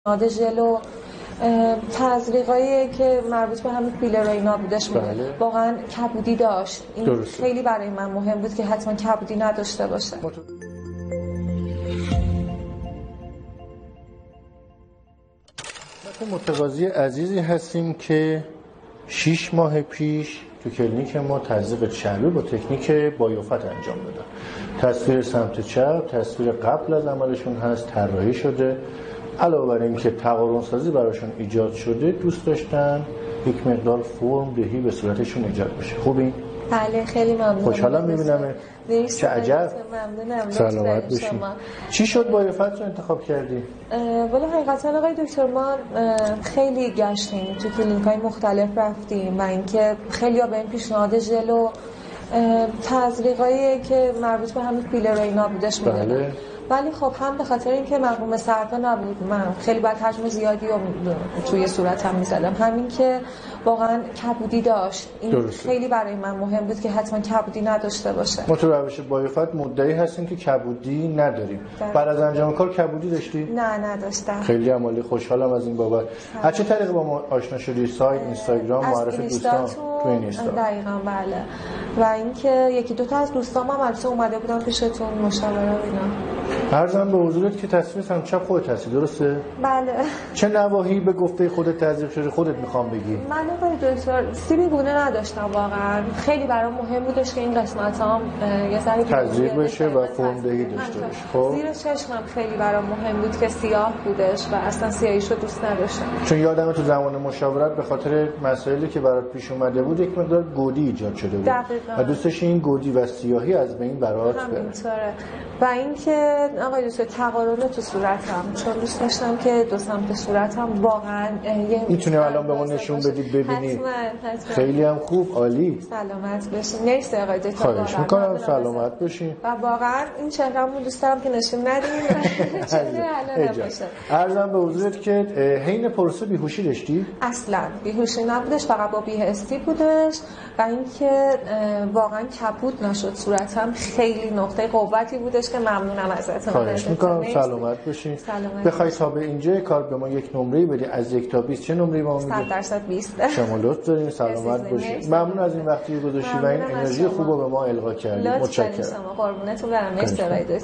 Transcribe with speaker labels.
Speaker 1: پیشنهاد ژل و تزریقایی که مربوط به همین فیلر و اینا بودش بود.
Speaker 2: بله.
Speaker 1: واقعا کبودی داشت. این
Speaker 2: درسته.
Speaker 1: خیلی برای من مهم بود که حتما کبودی نداشته باشه.
Speaker 2: متقاضی عزیزی هستیم که 6 ماه پیش تو کلینیک ما تزریق چربی با تکنیک بایوفت انجام دادن. تصویر سمت چپ، تصویر قبل از عملشون هست، طراحی شده. علاوه بر اینکه تقارن سازی براشون ایجاد شده، دوست داشتن یک مقدار فرم دهی به صورتشون ایجاد بشه. خوبی؟
Speaker 1: بله خیلی ممنونم.
Speaker 2: خوشحالم می‌بینم. چه عجب.
Speaker 1: ممنونم.
Speaker 2: سلامت باشین. چی شد بایوفت رو انتخاب کردی؟
Speaker 1: ولی حقیقتا آقای دکتر ما خیلی گشتیم تو کلینیک‌های مختلف رفتیم و اینکه خیلی‌ها به این پیشنهاد ژل و تزریقایی که مربوط به همین فیلر و اینا بودش میدادن.
Speaker 2: بله.
Speaker 1: ولی خب هم به خاطر اینکه مفهوم صرفه نبود، من خیلی باید حجم زیادی رو توی صورتم می‌زدم، همین که واقعا کبودی داشت. این
Speaker 2: درسته.
Speaker 1: خیلی برای من مهم بود که حتما کبودی نداشته باشه.
Speaker 2: ما تو روش بایوفت مدعی هستیم که کبودی نداریم. بعد از انجام کار کبودی داشتی؟
Speaker 1: نه نداشتم.
Speaker 2: خیلی عالی، خوشحالم از این بابت. از چه طریق با ما آشنا شدی؟ سایت، اینستاگرام، معرف دوستان؟ تو اینستا.
Speaker 1: دقیقاً بله. و اینکه یکی دو تا از دوستام هم البته اومده بودن پیشتون مشاوره و اینا.
Speaker 2: عرضم به حضورت که تصویر هم چپ خودت هستی، درسته؟
Speaker 1: بله.
Speaker 2: چه نواحی به گفته خودت تزریق شده خودت میخوام بگی؟
Speaker 1: من آقای دکتر سیبی گونه نداشتم واقعا. خیلی برام مهم بودش که این قسمتام یه ذره
Speaker 2: تزریق بشه و فرم دهی داشته باشه. خب
Speaker 1: زیر چشمم خیلی برام مهم بود که سیاه بودش و اصلا سیاهیشو دوست نداشتم.
Speaker 2: چون یادم تو زمان مشاورت به خاطر مسائلی که برات پیش اومده بود یک مقدار گودی ایجاد شده بود.
Speaker 1: دقیقاً.
Speaker 2: و دوست داشتی این گودی و سیاهی از بین برات بره.
Speaker 1: همینطوره. و اینکه آقای دکتر تقارن تو صورتم، چون دوست داشتم که دو سمت صورتم واقعا
Speaker 2: میتونی الان به ما نشون بدی ببینی؟
Speaker 1: حتما.
Speaker 2: خیلی هم خوب، عالی.
Speaker 1: سلامت باشین. مرسی آقای دکتر.
Speaker 2: خواهش میکنم سلامت باشین.
Speaker 1: و واقعا این چهره‌مو دوست دارم که نشون ندیم. چهره الان نباشه.
Speaker 2: عرضم به حضورت که حین پروسه بیهوشی داشتی؟
Speaker 1: اصلا بیهوشی نبودش، فقط با بی‌حسی بودش و اینکه واقعا کبود نشد صورتم. خیلی نقطه قوتی بودش که ممنونم ازتون.
Speaker 2: خواهش میکنم سلامت باشین. بخوای تا به اینجا کار به ما یک نمره بدی از 1 تا 20 چه نمره‌ای به ما میدی؟
Speaker 1: 100% 20.
Speaker 2: شما لطف دارین. سلامت باشین. ممنون از این وقتی گذاشتی و این انرژی خوبو به ما القا کردید. متشکرم.
Speaker 1: شما قربونتون برم. مرسی.